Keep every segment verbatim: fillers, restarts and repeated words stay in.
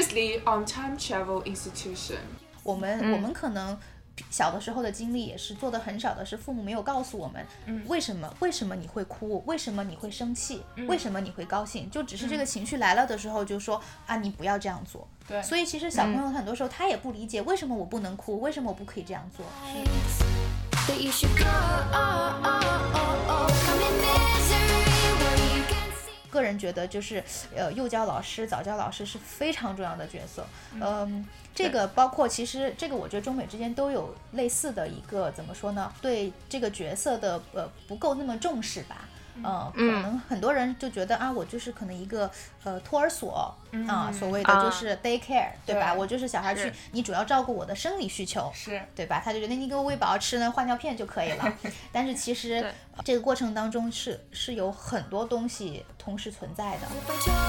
Obviously, on time travel institution. 我们、嗯、我们可能小的时候的经历也是做的很少的，是父母没有告诉我们、嗯、为什么为什么你会哭，为什么你会生气、嗯、为什么你会高兴，就只是这个情绪来了的时候就说、嗯、啊你不要这样做。 对， 所以其实小朋友很多时候他也不理解、嗯、为什么我不能哭，为什么我不可以这样做。个人觉得就是呃幼教老师早教老师是非常重要的角色。嗯、呃，这个包括其实这个我觉得中美之间都有类似的一个怎么说呢，对这个角色的呃不够那么重视吧。呃，可能很多人就觉得啊，我就是可能一个呃托儿所、嗯、啊，所谓的就是 daycare、啊、对吧？对，我就是小孩去，你主要照顾我的生理需求， 是， 对吧？他就觉得你给我喂饱吃呢，换尿片就可以了。但是其实、呃、这个过程当中是是有很多东西同时存在的。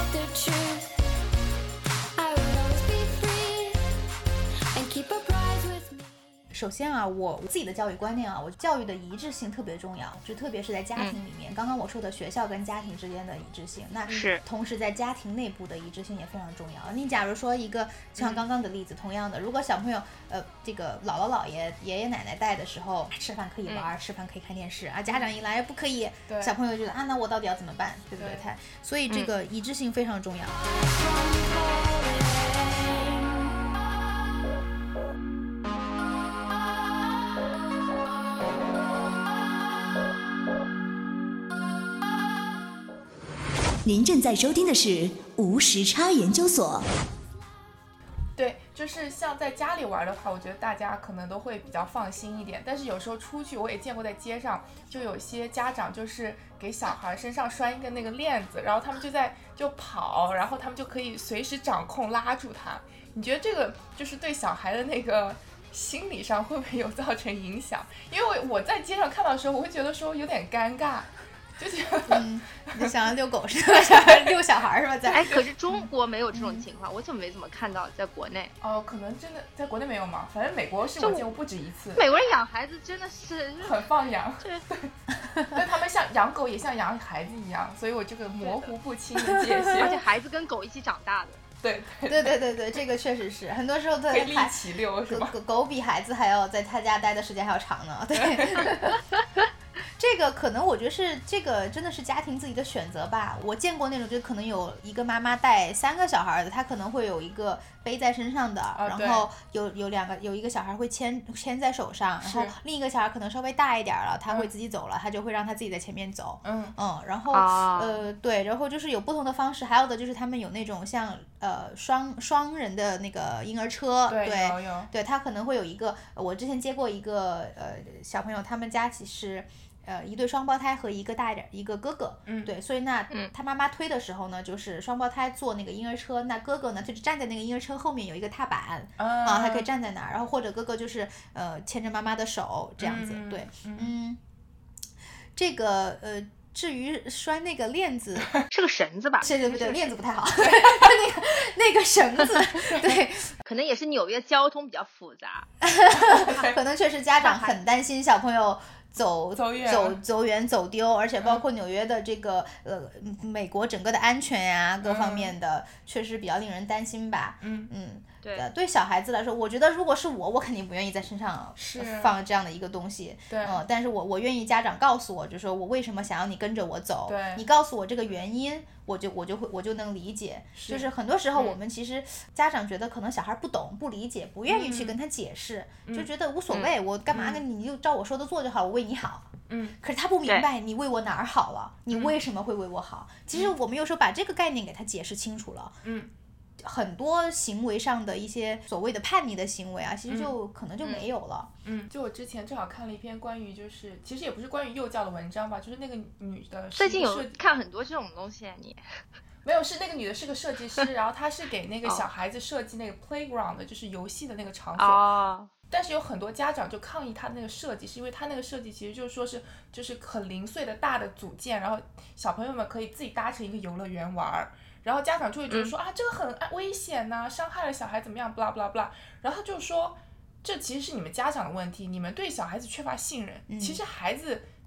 首先啊，我自己的教育观念啊，我教育的一致性特别重要，就特别是在家庭里面、嗯、刚刚我说的学校跟家庭之间的一致性，那是同时在家庭内部的一致性也非常重要。你假如说一个像刚刚的例子、嗯、同样的，如果小朋友呃这个姥姥姥爷爷爷奶奶带的时候，吃饭可以玩、嗯、吃饭可以看电视啊，家长一来不可以，小朋友觉得啊那我到底要怎么办，对不对？他所以这个一致性非常重要。 您正在收听的是无时差研究所。 对，就是像在家里玩的话，我觉得大家可能都会比较放心一点，但是有时候出去我也见过，在街上就有些家长就是给小孩身上拴一个那个链子，然后他们就在就跑，然后他们就可以随时掌控拉住他。你觉得这个就是对小孩的那个心理上会不会有造成影响？因为我在街上看到的时候，我会觉得说有点尴尬。就觉得嗯，你想要遛狗是吧？想要遛小孩是吧？在哎，可是中国没有这种情况、嗯、我怎么没怎么看到在国内？ 哦，可能真的在国内没有吗？反正美国是我见过不止一次。 美国人养孩子真的是很放养， 对， 但他们像养狗也像养孩子一样，所以我这个模糊不清的界限。 而且孩子跟狗一起长大的。 对对对对对对，这个确实是很多时候的可以一起遛是吧？ 狗狗比孩子还要在他家待的时间还要长呢。对。这个可能我觉得是这个真的是家庭自己的选择吧。我见过那种就可能有一个妈妈带三个小孩的，她可能会有一个背在身上的、 啊、 然后有有两个有一个小孩会牵牵在手上，然后另一个小孩可能稍微大一点了，他会自己走了，他、嗯、就会让他自己在前面走。 嗯嗯，然后、 啊、 呃对，然后就是有不同的方式，还有的就是他们有那种像呃双双人的那个婴儿车， 对对有有对，他可能会有一个，我之前接过一个呃小朋友，他们家其实。呃，一对双胞胎和一个大一点一个哥哥， 嗯， 对，所以那、嗯、他妈妈推的时候呢，就是双胞胎坐那个婴儿车，那哥哥呢就是站在那个婴儿车后面有一个踏板， 嗯、 啊，他可以站在那儿，然后或者哥哥就是呃牵着妈妈的手这样子， 嗯、 对， 嗯， 嗯这个呃。至于拴那个链子， 是个绳子吧？ 对对对，链子不太好。那个那个绳子，对， 可能也是纽约交通比较复杂， 可能确实家长很担心小朋友走走远走走远走丢，而且包括纽约的这个、嗯、呃美国整个的安全呀、啊、各方面的、嗯，确实比较令人担心吧。 嗯嗯。 对， 对小孩子来说，我觉得如果是我，我肯定不愿意在身上放这样的一个东西。 对， 嗯，但是我我愿意家长告诉我，就说我为什么想要你跟着我走， 对， 你告诉我这个原因，我就我就会我就能理解。 是就是很多时候我们其实家长觉得可能小孩不懂、不理解、不愿意去跟他解释， 嗯、 就觉得无所谓，嗯、我干嘛跟你、嗯、你就照我说的做就好，我为你好。 嗯， 可是他不明白你为我哪儿好了，你为什么会为我好？嗯、其实我们有时候把这个概念给他解释清楚了。 嗯。 很多行为上的一些所谓的叛逆的行为啊，其实就、嗯、可能就没有了。 嗯，就我之前正好看了一篇关于，就是其实也不是关于幼教的文章吧，就是那个女的最近有看很多这种东西啊，你没有？是那个女的是个设计师，然后她是给那个小孩子设计那个 playground 的，就是游戏的那个场所。 哦。 但是有很多家长就抗议他的那个设计，是因为他那个设计其实就是说是就是很零碎的大的组件，然后小朋友们可以自己搭成一个游乐园玩。然后家长就会觉得说、嗯、啊，这个很危险呐、啊，伤害了小孩怎么样 blah blah blah， 然后他就说这其实是你们家长的问题，你们对小孩子缺乏信任、嗯、其实孩子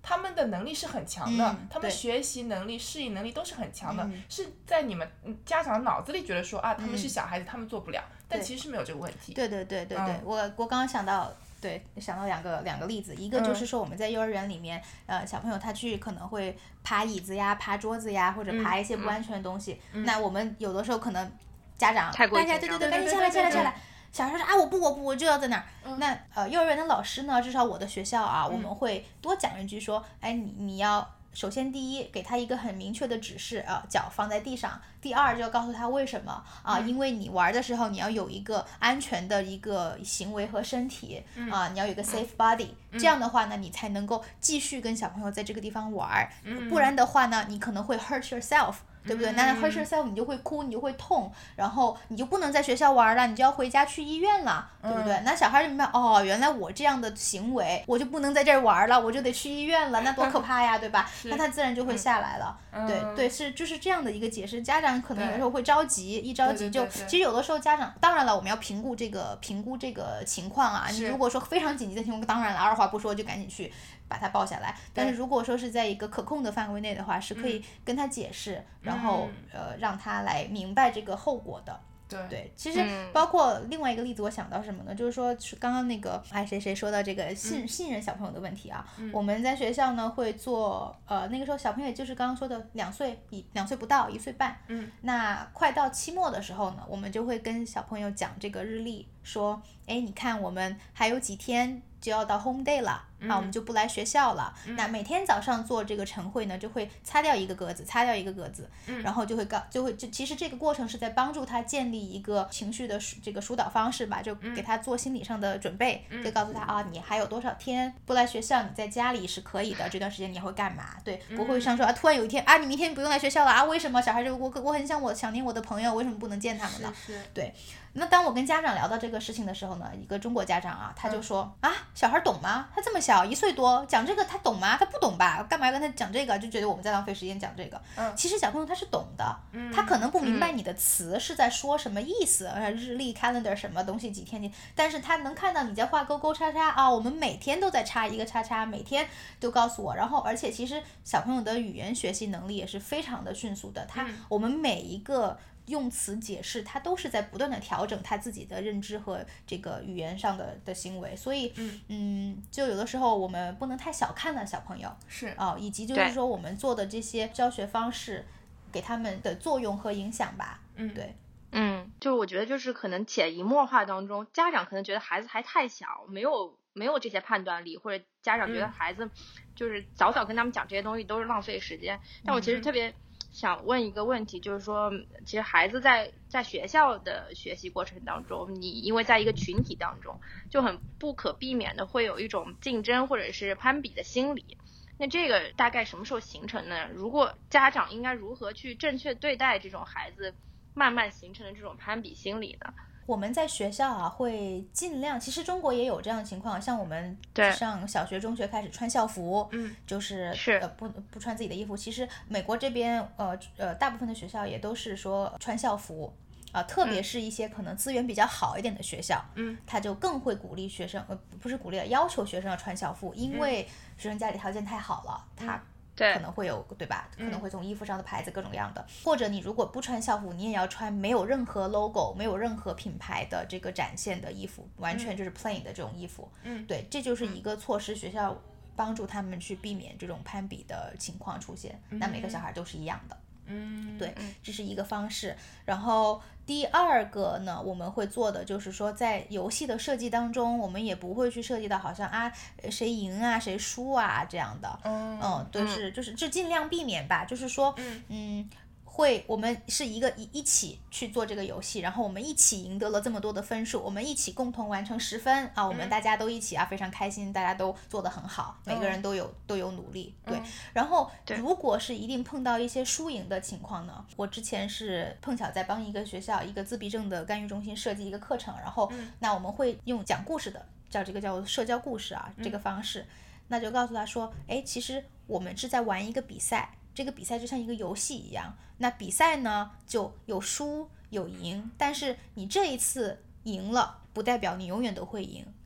他们的能力是很强的， 嗯、 他们学习能力、适应能力都是很强的， 嗯、 是在你们家长脑子里觉得说啊，他们是小孩子，嗯、他们做不了，但其实是没有这个问题。 对对对对对，嗯、我我刚刚想到。对，想到两个两个例子，一个就是说我们在幼儿园里面，嗯、呃，小朋友他去可能会爬椅子呀、爬桌子呀，或者爬一些不安全的东西。嗯、那我们有的时候可能家长大家对对对，赶紧下来下来下来。小孩说啊，我不我不我就要在那儿。嗯、那呃，幼儿园的老师呢，至少我的学校啊，嗯、我们会多讲一句说，哎，你你要。首先，第一，给他一个很明确的指示啊，脚放在地上。第二，就要告诉他为什么啊， 嗯、 因为你玩的时候，你要有一个安全的一个行为和身体、 嗯、 啊，你要有一个 safe body、嗯。这样的话呢，你才能够继续跟小朋友在这个地方玩。 嗯、 不然的话呢，你可能会 hurt yourself。对不对？那 hurt yourself 你就会哭，你就会痛，然后你就不能在学校玩了，你就要回家去医院了，对不对？嗯、那小孩就明白哦，原来我这样的行为，我就不能在这儿玩了，我就得去医院了，那多可怕呀，对吧？那他自然就会下来了。 嗯、 对对，是就是这样的一个解释。家长可能有时候会着急，一着急就，其实有的时候家长，当然了，我们要评估这个评估这个情况啊。你如果说非常紧急的情况，当然了，二话不说就赶紧去。把他抱下来，但是如果说是在一个可控的范围内的话，是可以跟他解释，嗯、然后呃让他来明白这个后果的。 对对，其实包括另外一个例子，我想到什么呢？就是说刚刚那个哎谁谁说到这个信、嗯、信任小朋友的问题啊， 嗯、 我们在学校呢会做呃那个时候小朋友也就是刚刚说的两岁一两岁不到一岁半， 嗯， 那快到期末的时候呢，我们就会跟小朋友讲这个日历，说哎你看我们还有几天。就要到 home day 了， 嗯、 啊，我们就不来学校了。 嗯、 那每天早上做这个晨会呢，就会擦掉一个格子，擦掉一个格子， 嗯、 然后就会告，就会就其实这个过程是在帮助他建立一个情绪的这个疏导方式吧，就给他做心理上的准备， 嗯、 就告诉他啊，你还有多少天不来学校，你在家里是可以的，这段时间你会干嘛？对，不会上说啊，突然有一天啊，你明天不用来学校了啊，为什么？小孩就我我很想我想念我的朋友，为什么不能见他们呢？ 是是对。那当我跟家长聊到这个事情的时候呢，一个中国家长啊，他就说、嗯、啊，小孩懂吗？他这么小，一岁多，讲这个他懂吗？他不懂吧？干嘛要跟他讲这个？就觉得我们在浪费时间讲这个。 嗯， 其实小朋友他是懂的， 嗯、 他可能不明白你的词是在说什么意思，嗯、日历 calendar 什么东西几天几，但是他能看到你在画勾勾叉叉啊，我们每天都在插一个叉叉，每天都告诉我。然后而且其实小朋友的语言学习能力也是非常的迅速的，他、 嗯、 我们每一个。用词解释，他都是在不断的调整他自己的认知和这个语言上的的行为，所以， 嗯, 嗯就有的时候我们不能太小看了小朋友， 是啊、呃，以及就是说我们做的这些教学方式给他们的作用和影响吧， 嗯， 对， 嗯，就是我觉得就是可能潜移默化当中，家长可能觉得孩子还太小，没有没有这些判断力，或者家长觉得孩子就是早早跟他们讲这些东西都是浪费时间，嗯、但我其实特别。想问一个问题，就是说其实孩子在在学校的学习过程当中，你因为在一个群体当中就很不可避免的会有一种竞争或者是攀比的心理，那这个大概什么时候形成呢？如果家长应该如何去正确对待这种孩子慢慢形成的这种攀比心理呢？ 我们在学校啊会尽量，其实中国也有这样的情况，像我们上小学中学开始穿校服， 嗯， 就是是呃不不穿自己的衣服。其实美国这边呃呃大部分的学校也都是说穿校服啊、呃，特别是一些可能资源比较好一点的学校， 嗯， 他就更会鼓励学生，呃不是鼓励，要求学生要穿校服，因为学生家里条件太好了， 嗯、 他。 对， 可能会有对吧？可能会从衣服上的牌子各种各样的， 嗯、 或者你如果不穿校服，你也要穿没有任何 logo、没有任何品牌的这个展现的衣服，完全就是 plain 的这种衣服。 嗯， 对，这就是一个措施，学校帮助他们去避免这种攀比的情况出现。 嗯、 那每个小孩都是一样的。 嗯， 对，这是一个方式。然后第二个呢，我们会做的就是说，在游戏的设计当中，我们也不会去设计到好像啊谁赢啊谁输啊这样的。 嗯， 嗯，对，是就是就尽量避免吧。就是说， 嗯嗯。会，我们是一个一一起去做这个游戏，然后我们一起赢得了这么多的分数，我们一起共同完成十分啊，我们大家都一起啊，非常开心，大家都做得很好，每个人都有、嗯、都有努力，对。 嗯、 然后如果是一定碰到一些输赢的情况呢，我之前是碰巧在帮一个学校一个自闭症的干预中心设计一个课程，然后、 嗯、 那我们会用讲故事的，叫这个叫社交故事啊、嗯、这个方式，那就告诉他说，哎，其实我们是在玩一个比赛。这个比赛就像一个游戏一样，那比赛呢就有输有赢，但是你这一次赢了不代表你永远都会赢，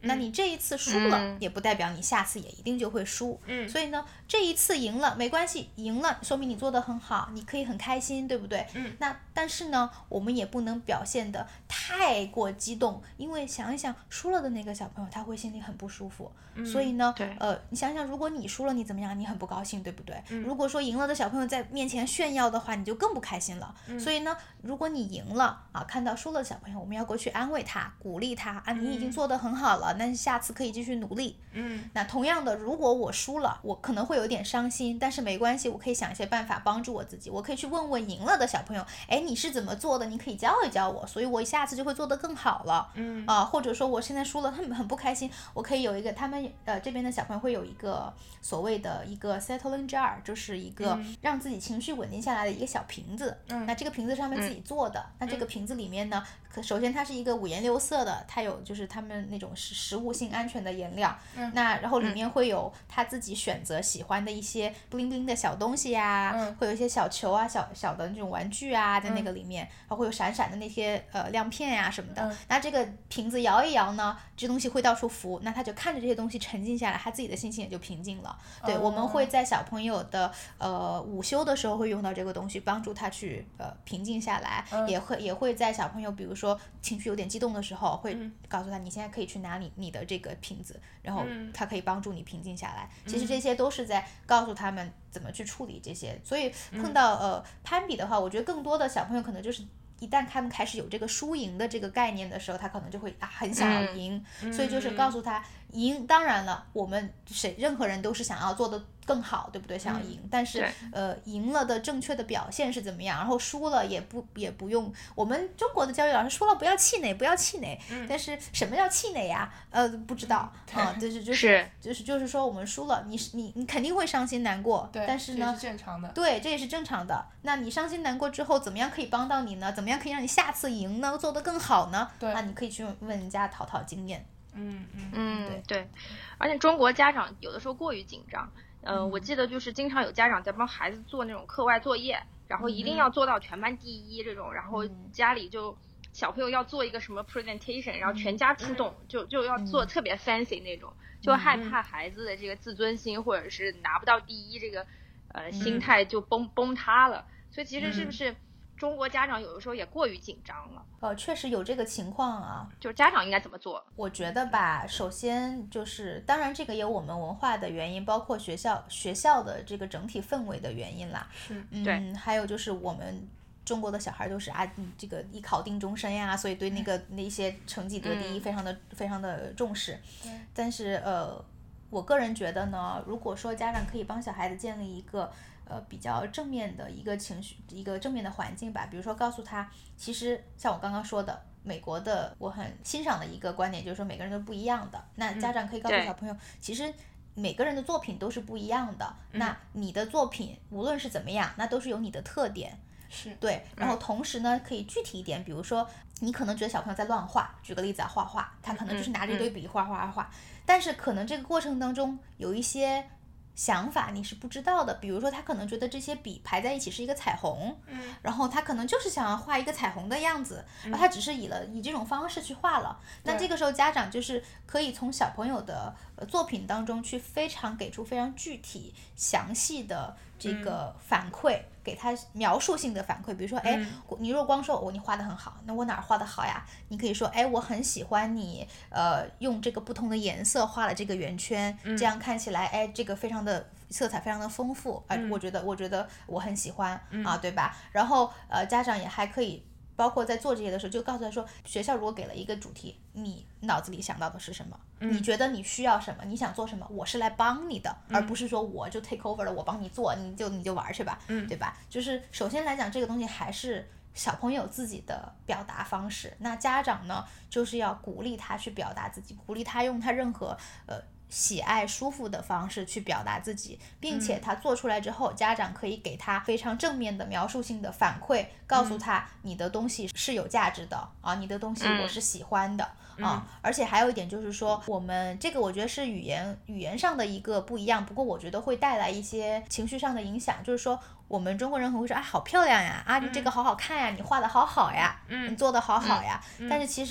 那你这一次输了、 嗯、 也不代表你下次也一定就会输、 嗯、 所以呢这一次赢了没关系，赢了说明你做得很好，你可以很开心，对不对？ 嗯， 那但是呢我们也不能表现得太过激动，因为想一想输了的那个小朋友他会心里很不舒服、嗯、所以呢呃，你想想如果你输了你怎么样，你很不高兴，对不对？ 嗯、 如果说赢了的小朋友在面前炫耀的话，你就更不开心了、 嗯、 所以呢如果你赢了啊，看到输了的小朋友，我们要过去安慰他，鼓励他啊，你已经做得很好了，那、嗯、下次可以继续努力。 嗯， 那同样的，如果我输了，我可能会有点伤心，但是没关系，我可以想一些办法帮助我自己，我可以去问问赢了的小朋友，哎，你是怎么做的？你可以教一教我，所以我下次就会做得更好了。 嗯啊，或者说我现在输了，他们很不开心，我可以有一个他们呃这边的小朋友会有一个所谓的一个 settling jar， 就是一个让自己情绪稳定下来的一个小瓶子。 嗯， 那这个瓶子上面自己做的，嗯、那这个瓶子里面呢，可首先它是一个五颜六色的，它有就是他们那种食食物性安全的颜料。 嗯， 那然后里面会有他自己选择喜欢的一些 bling bling 的小东西呀、 嗯， 会有一些小球啊、小小的那种玩具啊在那个里面， 嗯、 然后会有闪闪的那些呃亮片呀、啊、什么的。 嗯， 那这个瓶子摇一摇呢，这东西会到处浮，那他就看着这些东西沉静下来，他自己的心情也就平静了。对， 哦、 我们会在小朋友的呃午休的时候会用到这个东西，帮助他去呃平静下来， 嗯、 也会也会在小朋友比如说情绪有点激动的时候，会告诉他你现在可以去拿你你的这个瓶子，然后他可以帮助你平静下来。 嗯、 其实这些都是在告诉他们怎么去处理这些。所以碰到呃攀比的话，我觉得更多的小朋友可能就是一旦他们开始有这个输赢的这个概念的时候，他可能就会啊很想要赢、 嗯、 所以就是告诉他赢，当然了，我们谁任何人都是想要做的更好，对不对？想要赢， 嗯、 但是呃赢了的正确的表现是怎么样，然后输了也不也不用，我们中国的教育老师说了不要气馁，不要气馁、 嗯、 但是什么叫气馁呀？呃不知道啊、嗯，就是就是就是就是说我们输了，你你你肯定会伤心难过， 对， 但是呢， 这是正常的， 对，这也是正常的。那你伤心难过之后，怎么样可以帮到你呢？怎么样可以让你下次赢呢？做得更好呢？ 对， 那你可以去问人家讨讨经验。 嗯嗯嗯， 对对，而且中国家长有的时候过于紧张。呃、 嗯， 我记得就是经常有家长在帮孩子做那种课外作业，然后一定要做到全班第一这种，嗯、然后家里就小朋友要做一个什么 presentation，、嗯、然后全家出动，嗯、就就要做特别 fancy 那种，嗯、就害怕孩子的这个自尊心、嗯、或者是拿不到第一这个呃心态就崩崩塌了。所以其实是不是中国家长有的时候也过于紧张了？ 呃，确实有这个情况啊。 就是家长应该怎么做？ 我觉得吧，首先就是，当然这个有我们文化的原因，包括学校学校的这个整体氛围的原因啦。 是， 嗯， 对。 还有就是我们中国的小孩都是啊，这个一考定终身呀，所以对那个那些成绩得第一非常的、嗯、非常的重视。 对。 但是呃，我个人觉得呢，如果说家长可以帮小孩子建立一个呃，比较正面的一个情绪，一个正面的环境吧。比如说告诉他，其实像我刚刚说的，美国的我很欣赏的一个观点就是说每个人都不一样的。那家长可以告诉小朋友，嗯、其实每个人的作品都是不一样的。嗯、那你的作品无论是怎么样，那都是有你的特点。 是对，然后同时呢，可以具体一点，比如说你可能觉得小朋友在乱画，举个例子啊，画画，他可能就是拿着一堆笔画画画画，但是可能这个过程当中有一些想法你是不知道的，比如说他可能觉得这些笔排在一起是一个彩虹， 嗯， 然后他可能就是想要画一个彩虹的样子，然后他只是以了以这种方式去画了。那这个时候家长就是可以从小朋友的作品当中去非常给出非常具体详细的这个反馈，嗯、给他描述性的反馈。比如说，哎， 嗯、 你若光说我、哦、你画得很好，那我哪儿画得好呀？你可以说，哎，我很喜欢你，呃，用这个不同的颜色画了这个圆圈， 嗯、 这样看起来，哎，这个非常的色彩非常的丰富，哎、 嗯， 我觉得我觉得我很喜欢、 嗯、 啊，对吧？然后呃，家长也还可以。包括在做这些的时候，就告诉他说，学校如果给了一个主题，你脑子里想到的是什么？ 嗯、 你觉得你需要什么？你想做什么？我是来帮你的， 嗯、 而不是说我就 take over 了，我帮你做，你就你就玩去吧， 嗯、 对吧？就是首先来讲，这个东西还是小朋友自己的表达方式。那家长呢，就是要鼓励他去表达自己，鼓励他用他任何呃。喜爱舒服的方式去表达自己，并且他做出来之后、嗯、家长可以给他非常正面的描述性的反馈，告诉他你的东西是有价值的、嗯、啊，你的东西我是喜欢的、嗯、啊，而且还有一点就是说，我们这个我觉得是语言语言上的一个不一样，不过我觉得会带来一些情绪上的影响，就是说我们中国人很会说啊好漂亮呀，啊你这个好好看呀、嗯、你画的好好呀、嗯、你做的好好呀、 嗯、 但是其实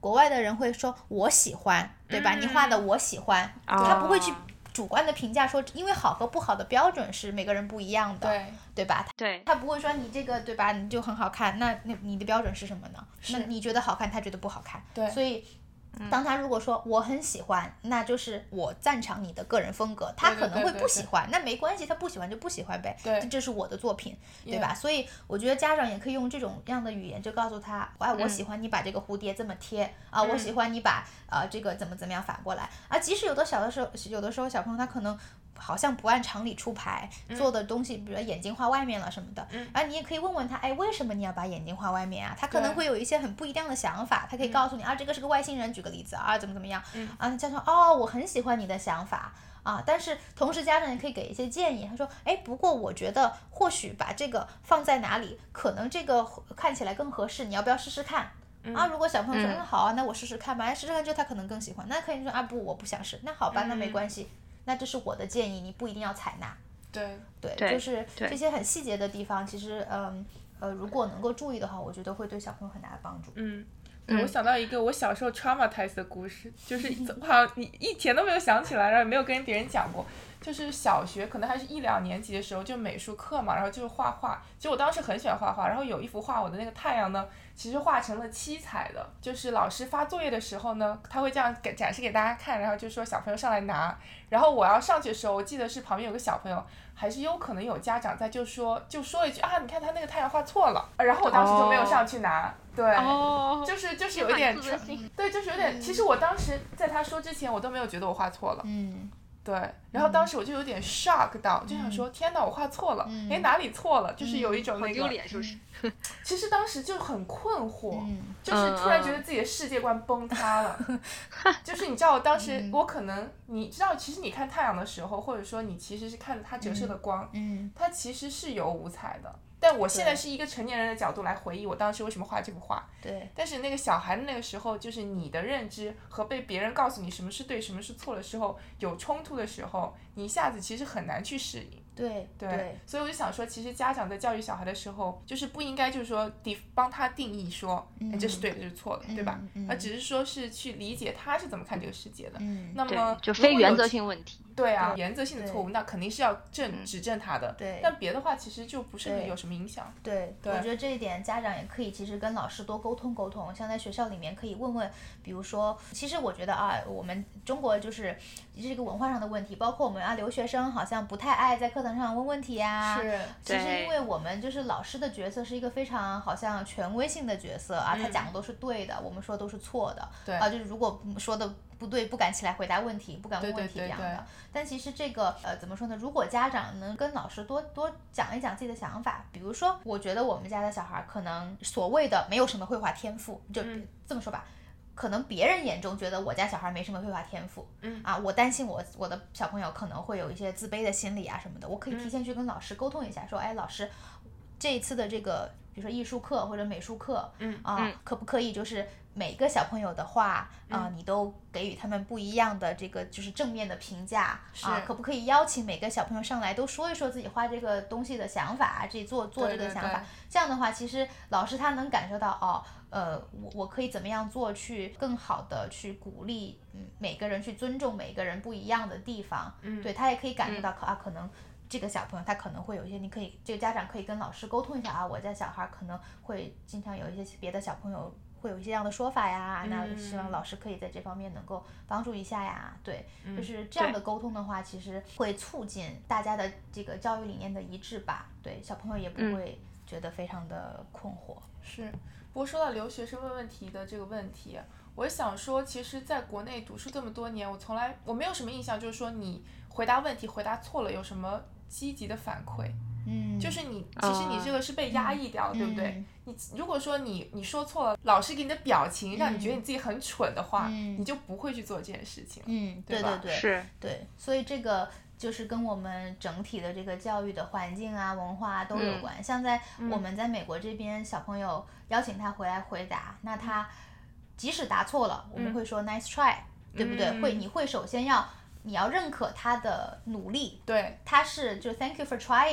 国外的人会说我喜欢，对吧？嗯、你画的我喜欢，嗯、他不会去主观的评价说，因为好和不好的标准是每个人不一样的， 对对吧？ 对， 他不会说你这个对吧，你就很好看，那那你的标准是什么呢？那你觉得好看，他觉得不好看， 对， 所以。当他如果说我很喜欢，那就是我赞赏你的个人风格，他可能会不喜欢， 对对对对对， 那没关系，他不喜欢就不喜欢呗， 对， 这是我的作品， yeah. 对吧？所以我觉得家长也可以用这种样的语言，就告诉他，哎，我喜欢你把这个蝴蝶这么贴、嗯、啊，我喜欢你把呃这个怎么怎么样反过来啊，即使有的小的时候，有的时候小朋友他可能。好像不按常理出牌、嗯、做的东西，比如眼睛画外面了什么的，嗯，啊，你也可以问问他，哎，为什么你要把眼睛画外面啊？他可能会有一些很不一样的想法，他可以告诉你、嗯、啊，这个是个外星人，举个例子啊，怎么怎么样，嗯，啊，家长哦，我很喜欢你的想法啊，但是同时家长也可以给一些建议，他说，哎，不过我觉得或许把这个放在哪里，可能这个看起来更合适，你要不要试试看？嗯、啊，如果小朋友说，嗯，好啊，那我试试看吧，哎，试试看之后他可能更喜欢，那可以说啊，不，我不想试，那好吧，那没关系。嗯，那这是我的建议，你不一定要采纳。 对对，就是这些很细节的地方，其实嗯呃，如果能够注意的话，我觉得会对小朋友很大的帮助。 嗯，对，我想到一个我小时候 traumatized 的故事，就是我好像你一点都没有想起来，然后也没有跟别人讲过。就是小学可能还是一两年级的时候，就美术课嘛，然后就是画画。其实我当时很喜欢画画，然后有一幅画我的那个太阳呢，其实画成了七彩的。就是老师发作业的时候呢，他会这样给展示给大家看，然后就说小朋友上来拿。然后我要上去的时候，我记得是旁边有个小朋友，还是有可能有家长在，就说就说了一句啊，你看他那个太阳画错了。然后我当时就没有上去拿。Oh. 对， oh. 就是就是有一点，对，就是有点。其实我当时在他说之前，我都没有觉得我画错了。 嗯。 对，然后当时我就有点 shock 到，嗯、就想说天哪，我画错了，哎、嗯，哪里错了？就是有一种那个， 好丢脸是不是？ 其实当时就很困惑， 嗯、 就是突然觉得自己的世界观崩塌了。嗯、就是你知道，我当时、嗯、我可能你知道，其实你看太阳的时候，或者说你其实是看它折射的光， 嗯， 它其实是有五彩的。但我现在是一个成年人的角度来回忆我当时为什么画这幅画， 对。 但是那个小孩的那个时候，就是你的认知和被别人告诉你什么是对，什么是错的时候有冲突的时候，你一下子其实很难去适应。 对对, 对， 所以我就想说，其实家长在教育小孩的时候，就是不应该就是说帮他定义说，嗯、哎，这是对的，这是错的， 嗯、 对吧？ 嗯、 而只是说是去理解他是怎么看这个世界的。 嗯， 那么就非原则性问题。 对啊，对，原则性的错误，那肯定是要正指正他的。 对， 但别的话其实就不是有什么影响。 对，对，我觉得这一点家长也可以其实跟老师多沟通沟通，像在学校里面可以问问，比如说，其实我觉得啊，我们中国就是这个文化上的问题，包括我们啊留学生好像不太爱在课堂上问问题啊。 是。 其实因为我们就是老师的角色是一个非常好像权威性的角色啊，他讲的都是对的，嗯、我们说的都是错的。 对。 啊，就是如果说的不对，不敢起来回答问题，不敢问问题这样的。 对对对对， 但其实这个呃怎么说呢？如果家长能跟老师多多讲一讲自己的想法，比如说，我觉得我们家的小孩可能所谓的没有什么绘画天赋，就这么说吧。嗯，可能别人眼中觉得我家小孩没什么绘画天赋， 嗯啊，我担心我我的小朋友可能会有一些自卑的心理啊什么的，我可以提前去跟老师沟通一下，说，哎，老师，这一次的这个比如说艺术课或者美术课， 嗯啊， 嗯可不可以就是每个小朋友的画啊、呃，你都给予他们不一样的这个就是正面的评价啊，可不可以邀请每个小朋友上来都说一说自己画这个东西的想法，自己做做这个想法， 对对对， 这样的话，其实老师他能感受到哦。呃，我我可以怎么样做去更好的去鼓励，嗯，每个人去尊重每个人不一样的地方， 嗯， 对他也可以感受到可、嗯、啊，可能这个小朋友他可能会有一些，你可以这个家长可以跟老师沟通一下啊，我家小孩可能会经常有一些别的小朋友会有一些这样的说法呀， 嗯、 那希望老师可以在这方面能够帮助一下呀，对，嗯、就是这样的沟通的话，其实会促进大家的这个教育理念的一致吧，对，小朋友也不会觉得非常的困惑， 嗯、是。不过说到留学生问问题的这个问题，我想说，其实在国内读书这么多年，我从来我没有什么印象，就是说你回答问题回答错了有什么积极的反馈。 嗯， 就是你其实你这个是被压抑掉， 嗯、 对不对？嗯、你如果说你你说错了，老师给你的表情让你觉得你自己很蠢的话， 嗯、 你就不会去做这件事情。 嗯， 对吧？ 对对对， 是， 对，所以这个。就是跟我们整体的这个教育的环境啊、文化啊都有关。 嗯、 像在我们在美国这边，小朋友邀请他回来回答，那他即使答错了，我们会说 nice try， 嗯、 对不对？会，你会首先要你要认可他的努力， 对， 他是就 thank you for trying。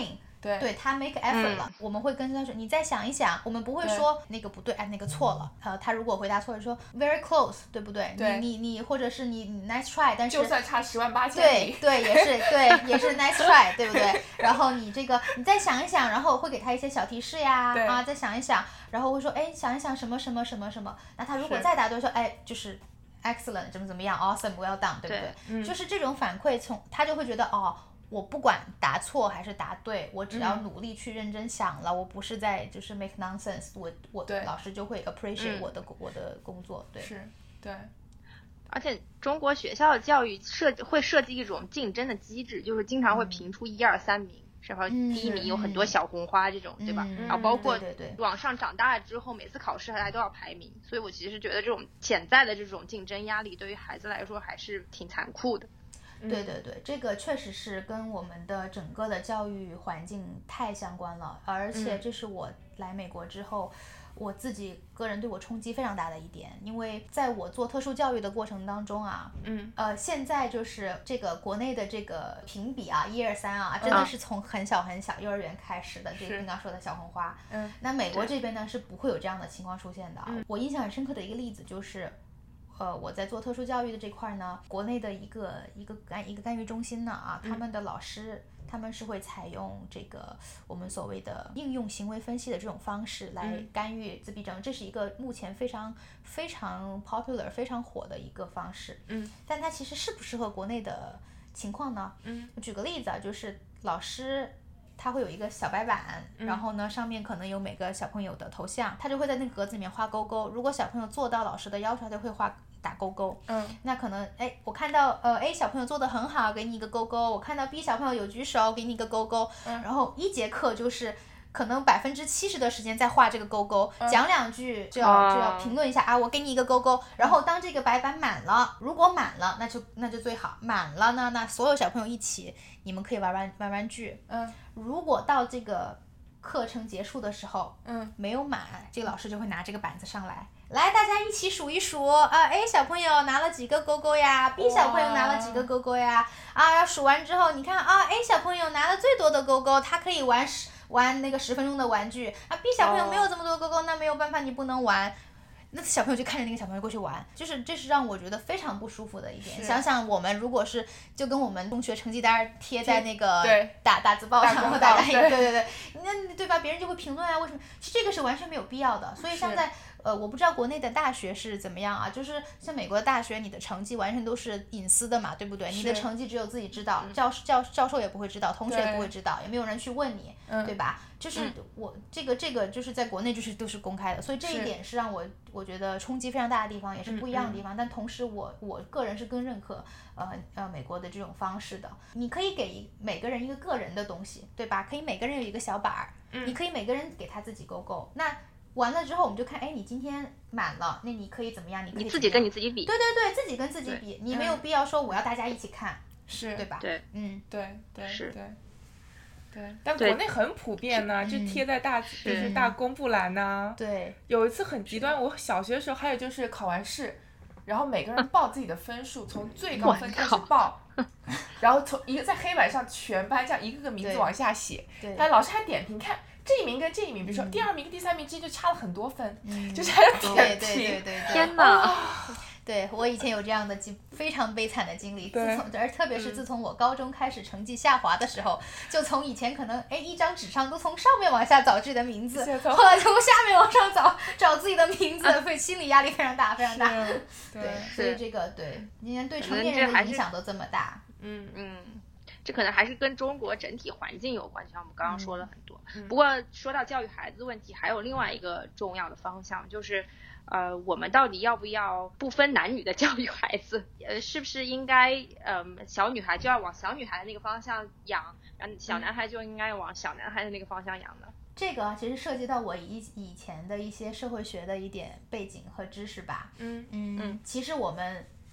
对对他 make effort 了、 嗯， 我们会跟他说你再想一想，我们不会说那个不对，哎那个错了，呃他如果回答错了说 very close， 对不对？ 对你你你或者是你你 nice try， 但是就算差十万八千里， 对对也是对也是 nice try， 对不对？然后你这个你再想一想，然后会给他一些小提示呀，啊再想一想，然后会说哎想一想什么什么什么什么，那他如果再答对说哎就是。excellent 怎么怎么样 awesome well done 对不对？ 对嗯、 就是这种反馈从他就会觉得哦我不管答错还是答对，我只要努力去认真想了、嗯、我不是在就是 make nonsense， 我我老师就会 appreciate 我的、嗯、我的工作。对， 是，对。 而且中国学校的教育设会设计一种竞争的机制，就是经常会评出一二三名。然后第一名有很多小红花这种、嗯、对吧、嗯、然后包括往上长大了之后每次考试大家都要排名，所以我其实觉得这种潜在的这种竞争压力对于孩子来说还是挺残酷的。 对对对，这个确实是跟我们的整个的教育环境太相关了，而且这是我来美国之后、嗯、我自己个人对我冲击非常大的一点，因为在我做特殊教育的过程当中啊， 嗯， 呃，现在就是这个国内的这个评比啊，一二三啊，真的是从很小很小、嗯、幼儿园开始的，这个刚刚说的小红花， 嗯， 那美国这边呢是不会有这样的情况出现的。嗯、我印象很深刻的一个例子就是。呃，我在做特殊教育的这块呢，国内的一个一个干一个干预中心呢啊，他们的老师、嗯、他们是会采用这个我们所谓的应用行为分析的这种方式来干预自闭症，嗯、这是一个目前非常非常 popular 非常火的一个方式。 嗯， 但它其实适不适合国内的情况呢？ 嗯， 我举个例子啊，就是老师。他会有一个小白板、嗯、然后呢上面可能有每个小朋友的头像，他就会在那个格子里面画勾勾，如果小朋友做到老师的要求他就会画打勾勾。 嗯， 那可能哎我看到呃 A 小朋友做得很好给你一个勾勾，我看到 B 小朋友有举手给你一个勾勾、嗯、然后一节课就是可能百分之七十的时间在画这个勾勾、嗯、讲两句就要就要评论一下啊，我给你一个勾勾。然后当这个白板满了，如果满了那就那就最好，满了呢那所有小朋友一起你们可以玩玩玩玩具。 嗯， 如果到这个课程结束的时候， 嗯， 没有满，这个老师就会拿这个板子上来，来大家一起数一数啊 ，A 小朋友拿了几个勾勾呀 ，B 小朋友拿了几个勾勾呀，啊，数完之后你看啊 ，A 小朋友拿了最多的勾勾，他可以玩十玩那个十分钟的玩具啊 ，B 小朋友没有这么多勾勾，那没有办法你不能玩。那小朋友就看着那个小朋友过去玩，就是这是让我觉得非常不舒服的一点。想想我们如果是就跟我们中学成绩单贴在那个打打字报上，然后大家对对对，那对吧？别人就会评论啊，为什么？其实这个是完全没有必要的。所以像在呃，我不知道国内的大学是怎么样啊，就是像美国的大学，你的成绩完全都是隐私的嘛，对不对？你的成绩只有自己知道，教教教授也不会知道，同学也不会知道，也没有人去问你，对吧？就是我这个这个就是在国内就是都是公开的，所以这一点是让我我觉得冲击非常大的地方，也是不一样的地方。但同时我我个人是更认可呃呃美国的这种方式的。你可以给每个人一个个人的东西，对吧？可以每个人有一个小板儿，你可以每个人给他自己勾勾。那完了之后我们就看，哎，你今天满了，那你可以怎么样？你可以你自己跟你自己比。 对对对，自己跟自己比，你没有必要说我要大家一起看， 是对吧？ 对， 嗯， 对对是。 对对，但国内很普遍呢、啊，就贴在大就是大公布栏呐、啊。 对， 有一次很极端，我小学的时候还有就是考完试，然后每个人报自己的分数，从最高分开始报，然后从一个在黑板上全班这样一个个名字往下写，但老师还点评看。这一名跟这一名，比如说、嗯、第二名跟第三名之间就差了很多分，嗯、就是还要点评。 对对对对对， 天哪！ 哦、对我以前有这样的经非常悲惨的经历，自从而特别是自从我高中开始成绩下滑的时候，嗯、就从以前可能哎一张纸上都从上面往下找自己的名字，后来从下面往上找找自己的名字，会、啊、心理压力非常大非常大。对，所以这个对，你看对成年人的影响都这么大。 嗯嗯。这可能还是跟中国整体环境有关，像我们刚刚说了很多。嗯、不过说到教育孩子问题，还有另外一个重要的方向，就是呃，我们到底要不要不分男女的教育孩子？呃，是不是应该呃小女孩就要往小女孩的那个方向养，然后小男孩就应该往小男孩的那个方向养呢？ 这个其实涉及到我以以前的一些社会学的一点背景和知识吧。 嗯嗯，其实我们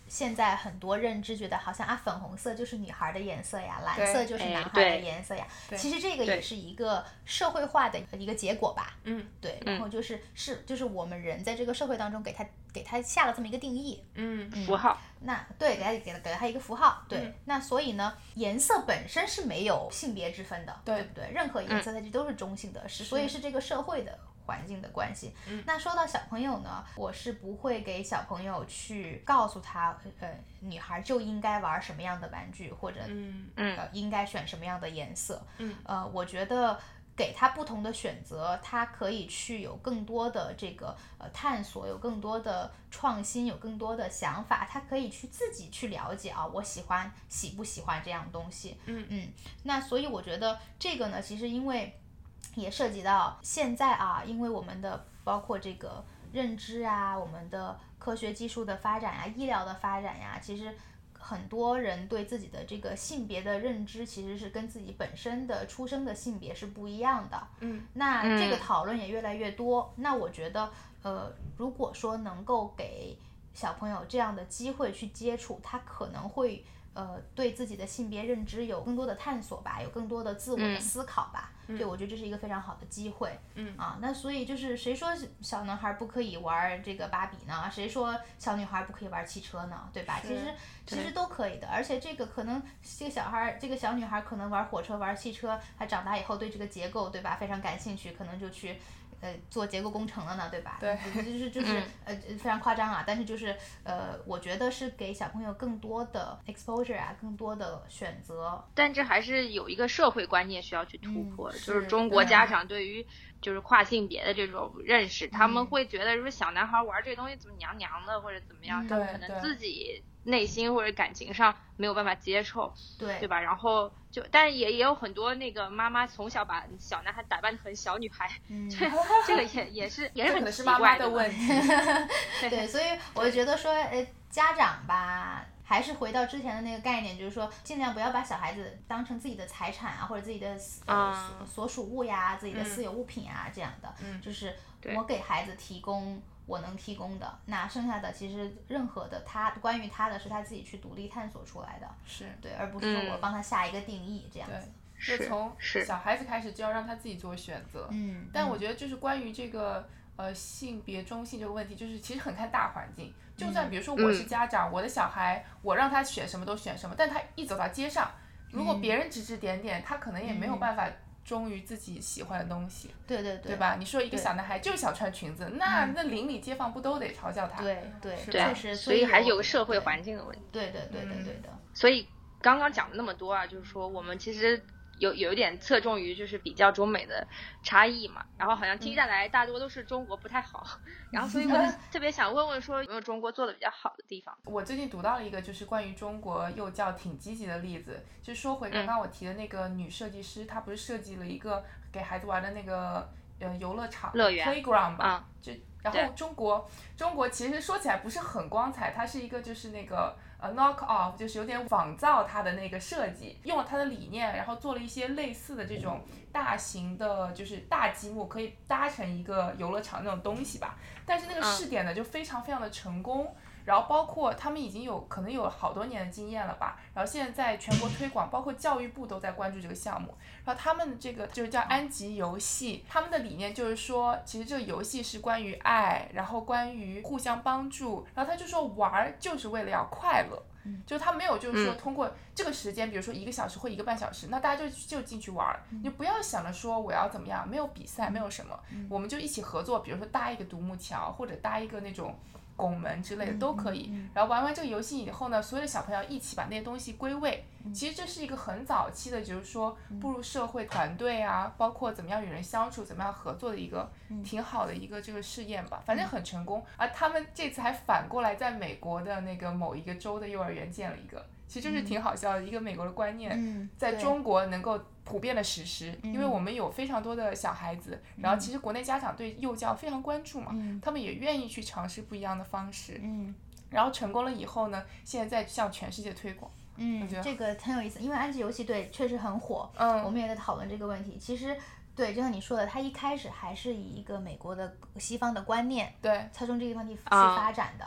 现在很多认知觉得好像啊粉红色就是女孩的颜色呀，蓝色就是男孩的颜色呀，其实这个也是一个社会化的一个结果吧。 嗯， 对，然后就是是就是我们人在这个社会当中给他给他下了这么一个定义， 嗯， 符号。 那对，给他给了给了他一个符号，对、 嗯， 那所以呢，颜色本身是没有性别之分的， 对, 对不对？任何颜色它这都是中性的，是、嗯、所以是这个社会的环境的关系。 嗯， 那说到小朋友呢，我是不会给小朋友去告诉他，呃，女孩就应该玩什么样的玩具，或者嗯呃应该选什么样的颜色。 嗯， 呃，我觉得。给他不同的选择，他可以去有更多的这个呃探索，有更多的创新，有更多的想法，他可以去自己去了解啊，我喜欢喜不喜欢这样东西。 嗯嗯，那所以我觉得这个呢，其实因为也涉及到现在啊，因为我们的包括这个认知啊，我们的科学技术的发展呀、医疗的发展呀，其实。很多人对自己的这个性别的认知其实是跟自己本身的出生的性别是不一样的。 嗯， 那这个讨论也越来越多。嗯、那我觉得，呃，如果说能够给小朋友这样的机会去接触，他可能会呃对自己的性别认知有更多的探索吧，有更多的自我的思考吧。 嗯、 对，我觉得这是一个非常好的机会。 嗯啊，那所以就是谁说小男孩不可以玩这个芭比呢？谁说小女孩不可以玩汽车呢？对吧？其实其实都可以的，而且这个可能这个小孩这个小女孩可能玩火车玩汽车，她长大以后对这个结构对吧非常感兴趣，可能就去。呃，做结构工程了呢，对吧？ 对， 就是就是、嗯、呃非常夸张啊，但是就是呃，我觉得是给小朋友更多的 exposure 啊，更多的选择。 但这还是有一个社会观念需要去突破的， 嗯、 就是中国家长对于就是跨性别的这种认识， 嗯、 他们会觉得说小男孩玩这东西怎么娘娘的或者怎么样， 嗯、 他们可能自己内心或者感情上没有办法接受， 对对吧？然后就，但是也也有很多那个妈妈从小把小男孩打扮得很小女孩， 嗯， 这这个也也是也是很奇怪的。 是妈妈的问题。 对, 对，所以我就觉得说，呃，家长吧，还是回到之前的那个概念，就是说，尽量不要把小孩子当成自己的财产啊，或者自己的呃、嗯、所属物呀、自己的私有物品啊、嗯、这样的， 嗯， 就是我给孩子提供。我能提供的，那剩下的其实任何的他关于他的是他自己去独立探索出来的， 是对，而不是说我帮他下一个定义、嗯、这样子。 对，就从小孩子开始就要让他自己做选择。 嗯， 但我觉得就是关于这个呃性别中性这个问题，就是其实很看大环境。就算比如说我是家长，嗯、我的小孩我让他选什么都选什么，但他一走到街上，如果别人指指点点，他可能也没有办法。忠于自己喜欢的东西， 对对对， 对吧？你说一个小男孩就想穿裙子，那、嗯、那邻里街坊不都得嘲笑他？ 对对， 确实， 所以还是有个社会环境的问题。 对对对对对的。 所以刚刚讲了那么多啊，就是说我们其实有有一点侧重于就是比较中美的差异嘛，然后好像听下来大多都是中国不太好，嗯、然后所以我就特别想问问说有没有中国做的比较好的地方。 我最近读到了一个就是关于中国幼教挺积极的例子，就说回刚刚我提的那个女设计师，嗯、她不是设计了一个给孩子玩的那个呃游乐场乐园 playground 吧， 嗯、 就然后中国中国其实说起来不是很光彩，它是一个就是那个呃 knock off， 就是有点仿造它的那个设计，用了它的理念，然后做了一些类似的这种大型的就是大积木可以搭成一个游乐场那种东西吧，但是那个试点呢就非常非常的成功。然后包括他们已经有可能有好多年的经验了吧，然后现在在全国推广，包括教育部都在关注这个项目。然后他们这个就是叫安吉游戏，他们的理念就是说，其实这个游戏是关于爱，然后关于互相帮助，然后他就说玩就是为了要快乐。就是他没有就是说通过这个时间，比如说一个小时或一个半小时，那大家就就进去玩，你不要想着说我要怎么样，没有比赛，没有什么，我们就一起合作，比如说搭一个独木桥或者搭一个那种拱门之类的都可以，然后玩完这个游戏以后呢，所有的小朋友一起把那些东西归位。其实这是一个很早期的，就是说步入社会团队啊，包括怎么样与人相处，怎么样合作的一个挺好的一个这个试验吧，反正很成功。而他们这次还反过来在美国的那个某一个州的幼儿园建了一个，其实就是挺好笑的一个美国的观念，在中国能够普遍的实施，因为我们有非常多的小孩子，然后其实国内家长对幼教非常关注嘛，他们也愿意去尝试不一样的方式，然后成功了以后呢，现在在向全世界推广。 嗯，这个很有意思，因为安吉游戏对确实很火， 嗯， 我们也在讨论这个问题。其实，对，就像你说的，它一开始还是以一个美国的西方的观念， 对， 它从这个地方去发展的。 啊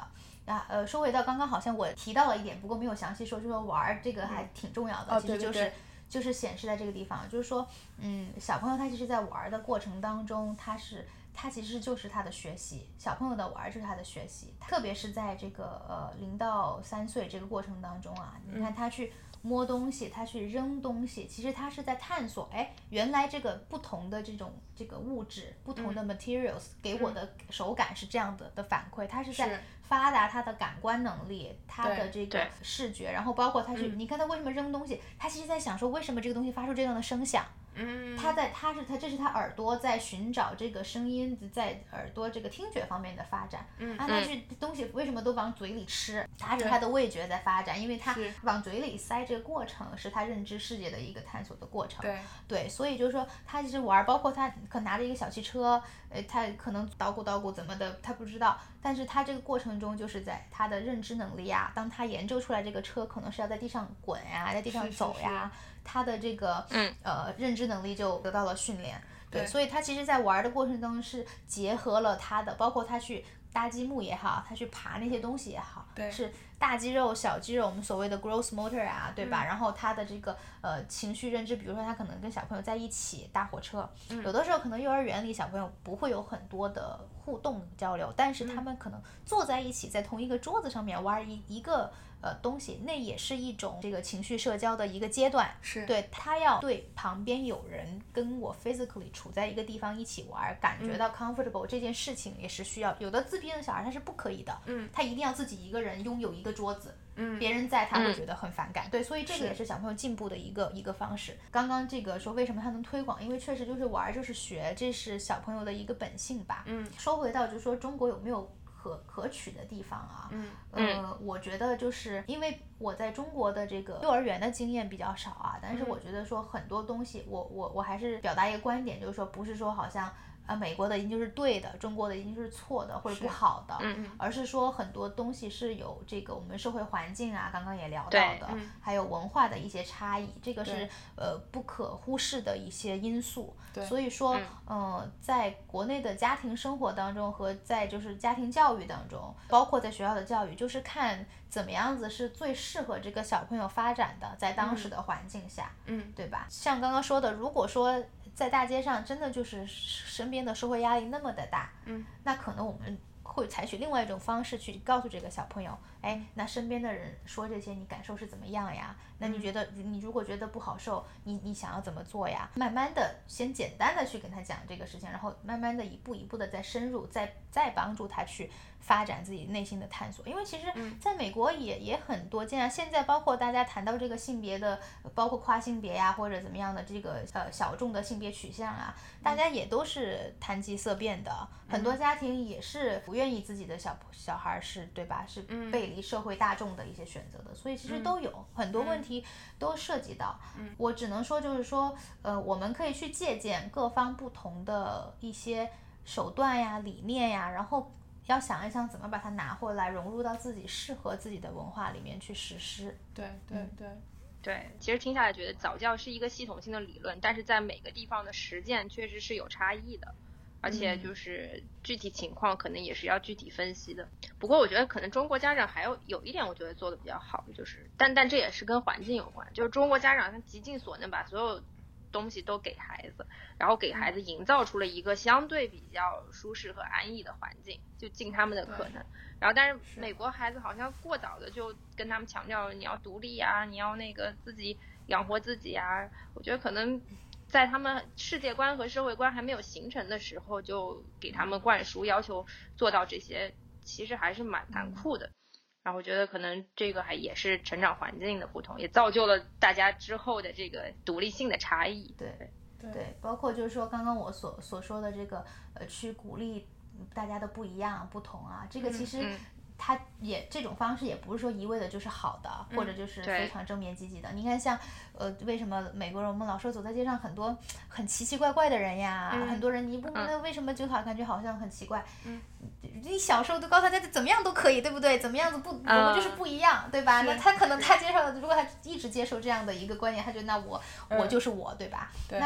啊，呃，说回到刚刚好像我提到了一点，不过没有详细说，就说玩这个还挺重要的， 嗯、 其实就是。 哦对对对就是显示在这个地方，就是说，嗯，小朋友他其实在玩的过程当中，他是他其实就是他的学习，小朋友的玩就是他的学习，特别是在这个呃零到三岁这个过程当中啊，你看他去摸东西，他去扔东西，其实他是在探索，哎，原来这个不同的这种这个物质，不同的 materials 给我的手感是这样的的反馈，他是在发达他的感官能力，他的这个视觉，然后包括他去，你看他为什么扔东西，他其实在想说为什么这个东西发出这样的声响。 嗯， 他在他是他这是他耳朵在寻找这个声音，在耳朵这个听觉方面的发展。嗯，啊，他去东西为什么都往嘴里吃？他是他的味觉在发展，因为他往嘴里塞这个过程是他认知世界的一个探索的过程。 对对，所以就是说他其实玩，包括他可拿着一个小汽车，呃，他可能捣鼓捣鼓怎么的，他不知道，但是他这个过程中就是在他的认知能力呀，当他研究出来这个车可能是要在地上滚呀，在地上走呀。 是是是他的这个嗯呃认知能力就得到了训练，对， 对所以他其实在玩的过程当中是结合了他的，包括他去搭积木也好，他去爬那些东西也好， 对， 是大肌肉、小肌肉，我们所谓的 gross motor 啊，对吧？嗯、然后他的这个呃情绪认知，比如说他可能跟小朋友在一起搭火车，嗯、有的时候可能幼儿园里小朋友不会有很多的互动交流，但是他们可能坐在一起，在同一个桌子上面玩一一个。呃，东西那也是一种这个情绪社交的一个阶段， 是对他要对旁边有人跟我 physically 处在一个地方一起玩，感觉到 comfortable、嗯、这件事情也是需要。有的自闭症小孩他是不可以的，嗯，他一定要自己一个人拥有一个桌子，嗯，别人在他会觉得很反感，嗯、对，所以这个也是小朋友进步的一个一个方式。刚刚这个说为什么他能推广，因为确实就是玩就是学，这是小朋友的一个本性吧。嗯，说回到就是说中国有没有可可取的地方啊，嗯，呃，我觉得就是因为我在中国的这个幼儿园的经验比较少啊，但是我觉得说很多东西，我我我还是表达一个观点，就是说不是说好像。呃，美国的一定就是对的，中国的一定是错的或者不好的， 嗯嗯、 而是说很多东西是有这个我们社会环境啊，刚刚也聊到的， 嗯、 还有文化的一些差异，这个是呃不可忽视的一些因素。所以说，嗯、呃，在国内的家庭生活当中和在就是家庭教育当中，包括在学校的教育，就是看怎么样子是最适合这个小朋友发展的，在当时的环境下， 嗯， 对吧？像刚刚说的，如果说在大街上真的就是身边的社会压力那么的大，嗯，那可能我们会采取另外一种方式去告诉这个小朋友，哎，那身边的人说这些，你感受是怎么样呀？那你觉得，你如果觉得不好受，你你想要怎么做呀？慢慢的，先简单的去跟他讲这个事情，然后慢慢的一步一步的再深入，再再帮助他去发展自己内心的探索。因为其实在美国也也很多见啊，现在包括大家谈到这个性别的，包括跨性别呀，或者怎么样的这个呃小众的性别取向啊，大家也都是谈及色变的，很多家庭也是不愿意自己的小小孩是对吧？是背离社会大众的一些选择的，所以其实都有很多问题。都涉及到，我只能说就是说，呃，我们可以去借鉴各方不同的一些手段呀、理念呀，然后要想一想怎么把它拿回来，融入到自己适合自己的文化里面去实施。 对对对、嗯、 对，其实听下来觉得早教是一个系统性的理论，但是在每个地方的实践确实是有差异的。而且就是具体情况可能也是要具体分析的。不过我觉得可能中国家长还有有一点我觉得做的比较好的就是，但但这也是跟环境有关，就是中国家长他极尽所能把所有东西都给孩子，然后给孩子营造出了一个相对比较舒适和安逸的环境，就尽他们的可能。然后但是美国孩子好像过早的就跟他们强调你要独立啊，你要那个自己养活自己啊，我觉得可能在他们世界观和社会观还没有形成的时候就给他们灌输要求做到这些，其实还是蛮蛮酷的。然后我觉得可能这个还也是成长环境的不同，也造就了大家之后的这个独立性的差异。 对对对，包括就是说刚刚我所所说的这个呃去鼓励大家的不一样不同啊，这个其实、嗯嗯它也这种方式也不是说一味的就是好的、嗯、或者就是非常正面积极的。你看像呃为什么美国人我们老说走在街上很多很奇奇怪怪的人呀、嗯、很多人你不那为什么就好感觉好像很奇怪，嗯，你小时候都告诉他怎么样都可以，对不对？怎么样子不、嗯、我们就是不一样，对吧？那他可能他接受如果他一直接受这样的一个观念，他觉得那我我就是我，对吧？ 对， 那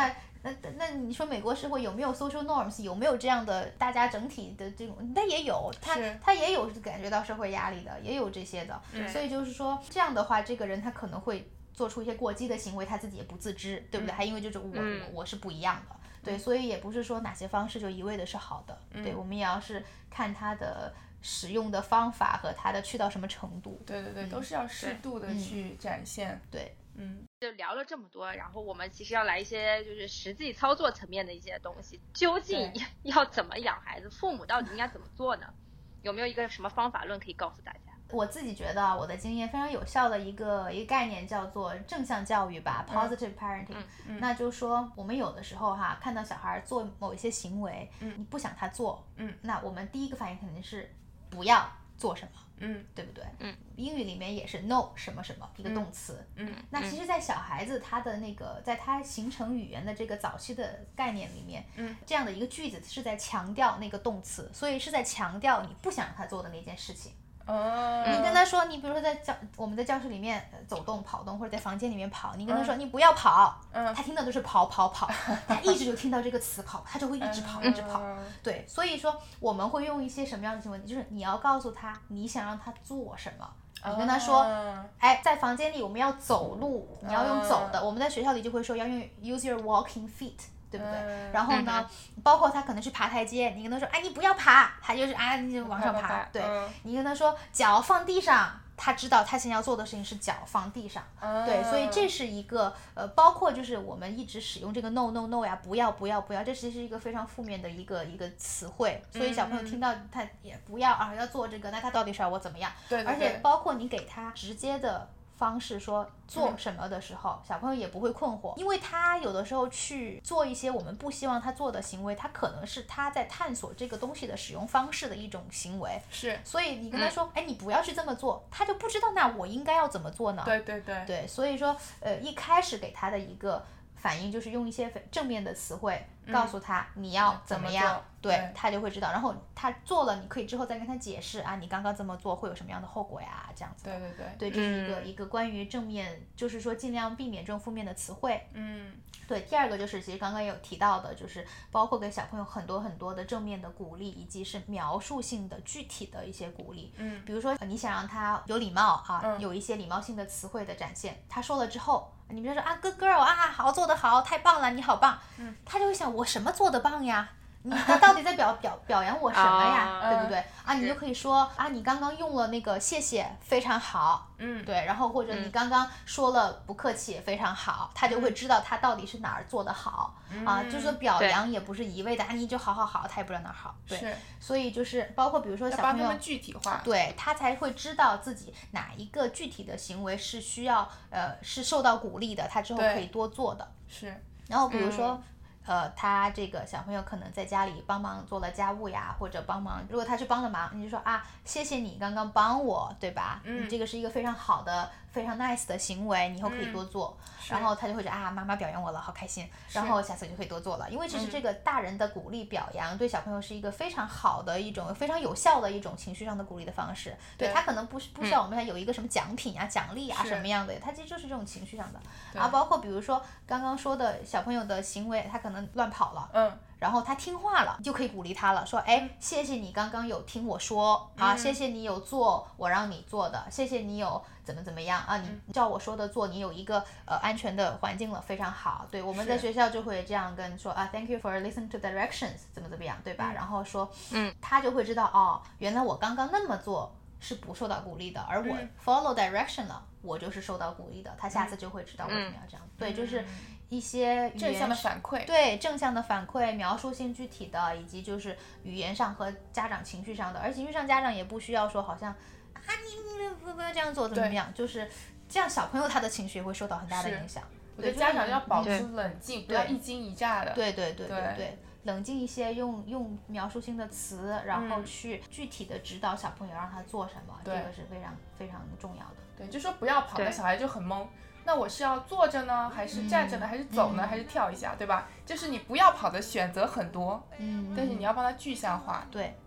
那那你说美国社会有没有 social norms， 有没有这样的大家整体的这种？它也有，他他也有感觉到社会压力的，也有这些的。所以就是说这样的话，这个人他可能会做出一些过激的行为，他自己也不自知，对不对？还因为就是我、嗯、我我是不一样的。对，所以也不是说哪些方式就一味的是好的，嗯、对，我们也要是看它的使用的方法和它的去到什么程度。 对对对，嗯、都是要适度的去展现。 嗯、对， 嗯，就聊了这么多，然后我们其实要来一些就是实际操作层面的一些东西，究竟要怎么养孩子，父母到底应该怎么做呢？有没有一个什么方法论可以告诉大家？ 我自己觉得我的经验非常有效的一个一个概念叫做正向教育吧、嗯、positive parenting、嗯嗯、那就是说我们有的时候哈看到小孩做某一些行为、嗯、你不想他做、嗯、那我们第一个反应肯定是不要做什么，嗯，对不对？嗯，英语里面也是 no 什么什么一个动词，嗯，那其实在小孩子他的那个在他形成语言的这个早期的概念里面，嗯，这样的一个句子是在强调那个动词，所以是在强调你不想让他做的那件事情。哦，你跟他说，你比如说在教我们在教室里面走动跑动，或者在房间里面跑，你跟他说、嗯、你不要跑，嗯，他听到都是跑跑跑，他一直就听到这个词跑，他就会一直跑、嗯、一直跑。对，所以说我们会用一些什么样的行为，就是你要告诉他你想让他做什么。你跟他说，哎，在房间里我们要走路，你要用走的。我们在学校里就会说要用 use your walking feet，对不对？嗯、然后呢、嗯，包括他可能去爬台阶，你跟他说，哎，你不要爬，他就是啊，你就往上爬。爬爬对、嗯，你跟他说脚放地上，他知道他现在要做的事情是脚放地上。嗯、对，所以这是一个呃，包括就是我们一直使用这个 no no no 呀，不要不要不要，这其实是一个非常负面的一个一个词汇。所以小朋友听到他也不要啊，要做这个，那他到底是要我怎么样？ 对, 对, 对，而且包括你给他直接的方式说做什么的时候、嗯、小朋友也不会困惑，因为他有的时候去做一些我们不希望他做的行为，他可能是他在探索这个东西的使用方式的一种行为， 是， 所以你跟他说、嗯、哎，你不要去这么做，他就不知道那我应该要怎么做呢？ 对对对对，所以说呃一开始给他的一个反应就是用一些正面的词汇告诉他你要怎么样、嗯、对, 对他就会知道，然后他做了你可以之后再跟他解释啊，你刚刚这么做会有什么样的后果呀，这样子。 对对对对，这是一个、嗯、一个关于正面，就是说尽量避免这种负面的词汇。嗯，对。第二个就是其实刚刚有提到的，就是包括给小朋友很多很多的正面的鼓励，以及是描述性的具体的一些鼓励。嗯，比如说你想让他有礼貌啊、嗯，有一些礼貌性的词汇的展现，他说了之后你比如说啊 good girl 啊，好，做得好，太棒了，你好棒。嗯，他就会想我什么做得棒呀？你他到底在表表表扬我什么呀？ uh, 对不对啊？你就可以说啊，你刚刚用了那个谢谢非常好，嗯，对，然后或者你刚刚说了不客气非常好，他就会知道他到底是哪儿做得好、嗯、啊。就是说表扬也不是一味的啊，你就好好好，他也不知道哪儿好，对，是，所以就是包括比如说小朋友， 要帮他们具体化， 对，他才会知道自己哪一个具体的行为是需要呃是受到鼓励的，他之后可以多做的， 是。 然后比如说。嗯呃，他这个小朋友可能在家里帮忙做了家务呀，或者帮忙，如果他去帮了忙，你就说啊，谢谢你刚刚帮我，对吧？嗯，这个是一个非常好的、非常 nice 的行为，你以后可以多做。嗯、然后他就会觉得啊，妈妈表扬我了，好开心，然后下次就可以多做了。因为其实这个大人的鼓励表扬、嗯、对小朋友是一个非常好的一种、非常有效的一种情绪上的鼓励的方式。对，对他可能不是不需要我们有一个什么奖品啊、奖励啊什么样的，他其实就是这种情绪上的。啊，包括比如说刚刚说的小朋友的行为，他可能乱跑了，嗯，然后他听话了，就可以鼓励他了，说，哎，谢谢你刚刚有听我说啊、嗯，谢谢你有做我让你做的，谢谢你有怎么怎么样啊，你照我说的做，你有一个呃安全的环境了，非常好。对，我们在学校就会这样跟说啊 ，Thank you for listening to directions， 怎么怎么样，对吧？嗯、然后说，嗯，他就会知道哦，原来我刚刚那么做是不受到鼓励的，而我 follow direction 了。我就是受到鼓励的，他下次就会知道为什么要这样、嗯、对，就是一些正向的反馈， 对，正向的反馈，描述性具体的，以及就是语言上和家长情绪上的，而情绪上家长也不需要说好像啊你不不要这样做怎么怎么样，就是这样小朋友他的情绪也会受到很大的影响。 我觉得家长要保持冷静，不要一惊一乍的。 对对对对 对, 对冷静一些，用用描述性的词，然后去具体的指导小朋友让他做什么、嗯、这个是非常非常重要的。 对，就说不要跑，那小孩就很懵，那我是要坐着呢还是站着呢、嗯、还是走呢、嗯、还是跳一下，对吧？就是你不要跑的选择很多，嗯，但是你要帮他具象化。 对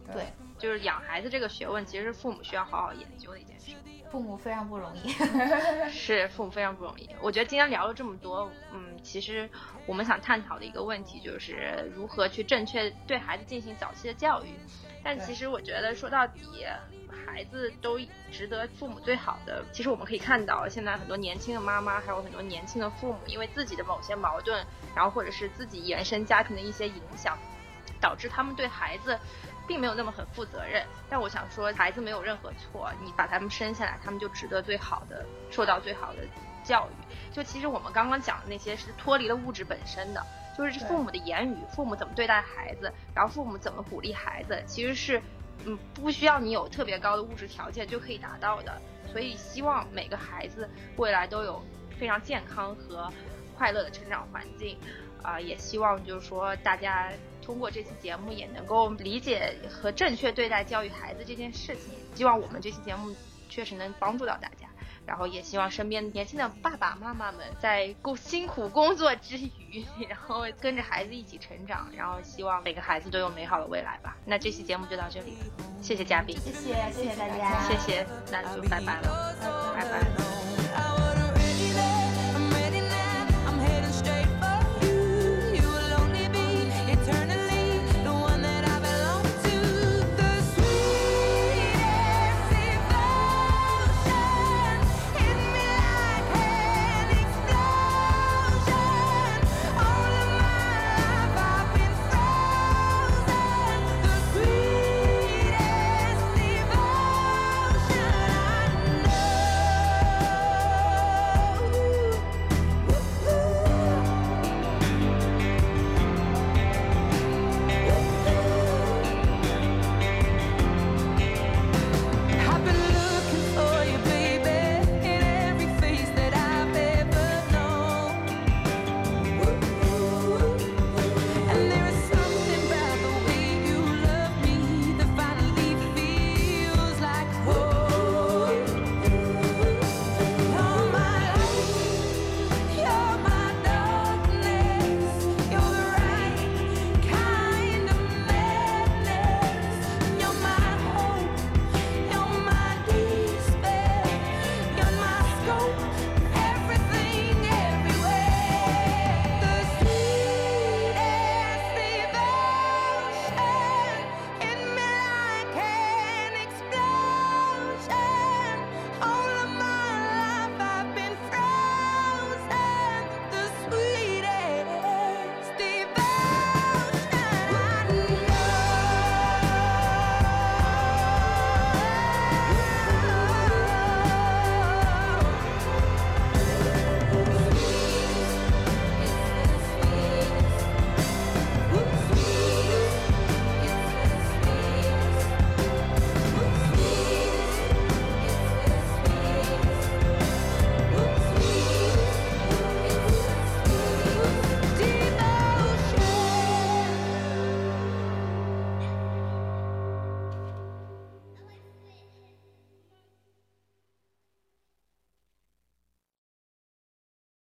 对， 就是养孩子这个学问，其实是父母需要好好研究的一件事。 父母非常不容易。 是，父母非常不容易。我觉得今天聊了这么多，嗯，其实我们想探讨的一个问题就是如何去正确对孩子进行早期的教育。但其实我觉得说到底，孩子都值得父母最好的。其实我们可以看到，现在很多年轻的妈妈，还有很多年轻的父母，因为自己的某些矛盾，然后或者是自己原生家庭的一些影响，导致他们对孩子并没有那么很负责任。但我想说，孩子没有任何错，你把他们生下来，他们就值得最好的，受到最好的教育。就其实我们刚刚讲的那些是脱离了物质本身的，就是父母的言语，父母怎么对待孩子，然后父母怎么鼓励孩子，其实是嗯不需要你有特别高的物质条件就可以达到的。所以希望每个孩子未来都有非常健康和快乐的成长环境啊、呃，也希望就是说大家通过这期节目也能够理解和正确对待教育孩子这件事情。希望我们这期节目确实能帮助到大家，然后也希望身边年轻的爸爸妈妈们在辛苦工作之余，然后跟着孩子一起成长，然后希望每个孩子都有美好的未来吧。那这期节目就到这里了，谢谢嘉宾， 谢谢谢谢大家， 谢谢，那就拜拜了，拜拜。